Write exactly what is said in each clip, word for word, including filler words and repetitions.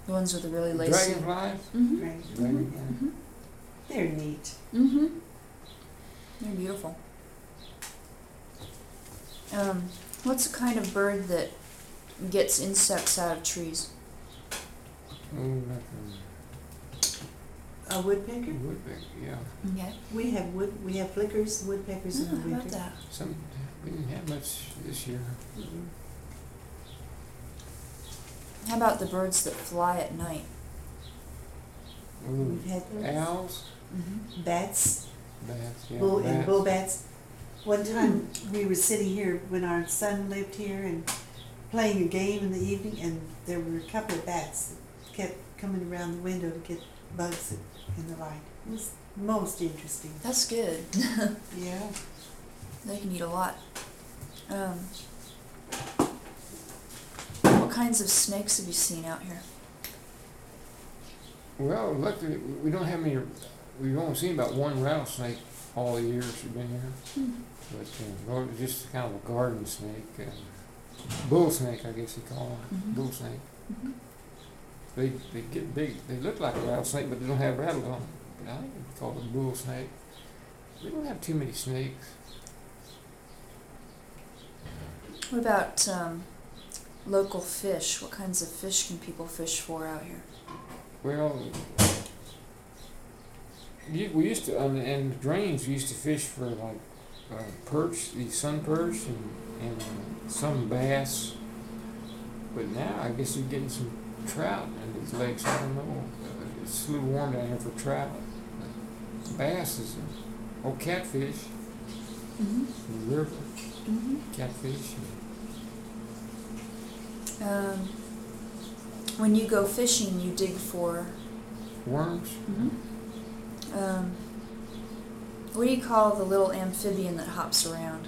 The ones with the really lacy. Dragonflies? Mm-hmm. Right. Dragonflies. Mm-hmm. They're neat. Mm-hmm. They're beautiful. Um, what's the kind of bird that gets insects out of trees? Oh, nothing. A woodpecker? Woodpecker, yeah. Okay. We have wood. We have flickers, woodpeckers in Oh, the how winter. about that? Some, we didn't have much this year. Mhm. How about the birds that fly at night? Ooh, We've had those. owls, Mm-hmm. Bats, bats, yeah, bull and bats. bull bats. One time we were sitting here when our son lived here and playing a game in the evening, and there were a couple of bats that kept coming around the window to get bugs in the light. It was most interesting. That's good. Yeah. They can eat a lot. Um, what kinds of snakes have you seen out here? Well, luckily, we don't have any, we've only seen about one rattlesnake all the years we've been here. Hmm. But, uh, well, it's just kind of a garden snake, uh, bull snake, I guess you call it, Mhm. bull snake. Mm-hmm. They, they get big, they look like a rattlesnake, but they don't have rattles on them. But I think it's called a bull snake. We don't have too many snakes. What about um, local fish? What kinds of fish can people fish for out here? Well, you, we used to, on the, in the drains, we used to fish for like uh, perch, the sun perch, and, and uh, some bass. But now I guess you're getting some trout in these lakes. I don't know. Uh, it's a little warm down here for trout. But bass is a, oh, catfish Mm-hmm. in the river. Mm-hmm. Catfish. Um, when you go fishing, you dig for. Worms. Mm-hmm. Um, what do you call the little amphibian that hops around?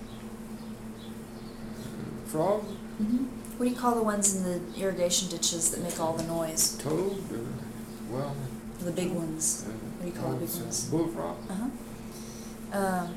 Frogs. Mm-hmm. What do you call the ones in the irrigation ditches that make all the noise? Toad. Or, well. The big ones. Uh, What do you call the big it's, uh, ones? Bullfrog. Uh-huh. Um,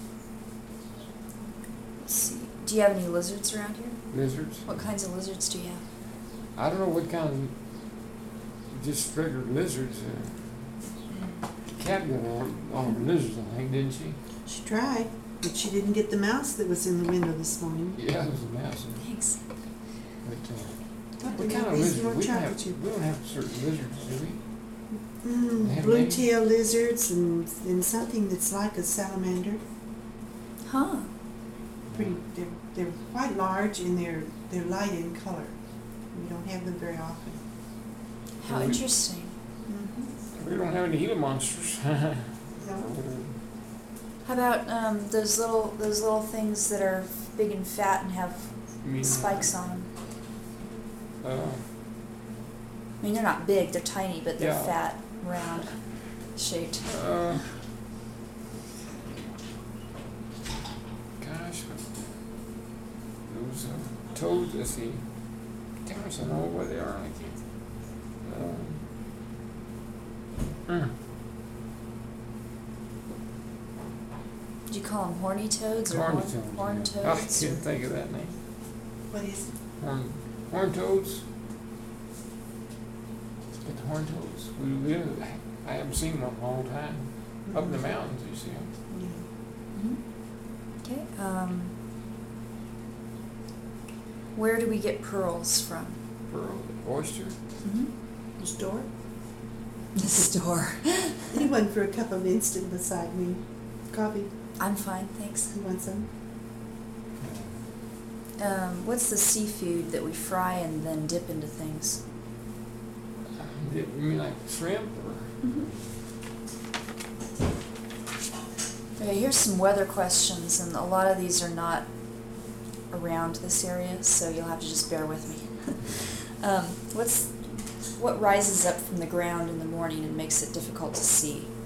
let's see. Do you have any lizards around here? Lizards. What kinds of lizards do you have? I don't know what kind of just regular lizards. Uh, Cat got all, all the lizards, I think, didn't she? She tried, but she didn't get the mouse that was in the window this morning. Yeah, it was a mouse. Thanks. But uh, Thought what they kind might of be some lizards? more We don't chocolate have chip. we don't have certain lizards, do we? They Mm, have blue names? tail lizards and and something that's like a salamander. Huh. Pretty, they're they're quite large and they're they're light in color. We don't have them very often. How Mhm. interesting. Mm-hmm. We don't have any Gila monsters. No. How about um, those little those little things that are big and fat and have You mean, spikes on them? Uh, I mean, they're not big; they're tiny, but they're Yeah. fat, round, shaped. uh, gosh, those uh, toads. Let's see. Gosh, I don't know where they are. I can't. Um, mm. Do you call them horny toads or Horny horn, toads. horn yeah. I toads? can't think of that name. What is it? Horn, horn toads. Get the horn toads. We live. I haven't seen one in a long time. Up in the mountains, you see them. Yeah. Mhm. Okay. Um, where do we get pearls from? Pearl, oyster. Mm-hmm. The store? The store. Anyone for a cup of instant beside me? Coffee? I'm fine, thanks. You want some? Um, what's the seafood that we fry and then dip into things? You mean like shrimp or? Okay, here's some weather questions, and a lot of these are not around this area, so you'll have to just bear with me. um, what's what rises up from the ground in the morning and makes it difficult to see?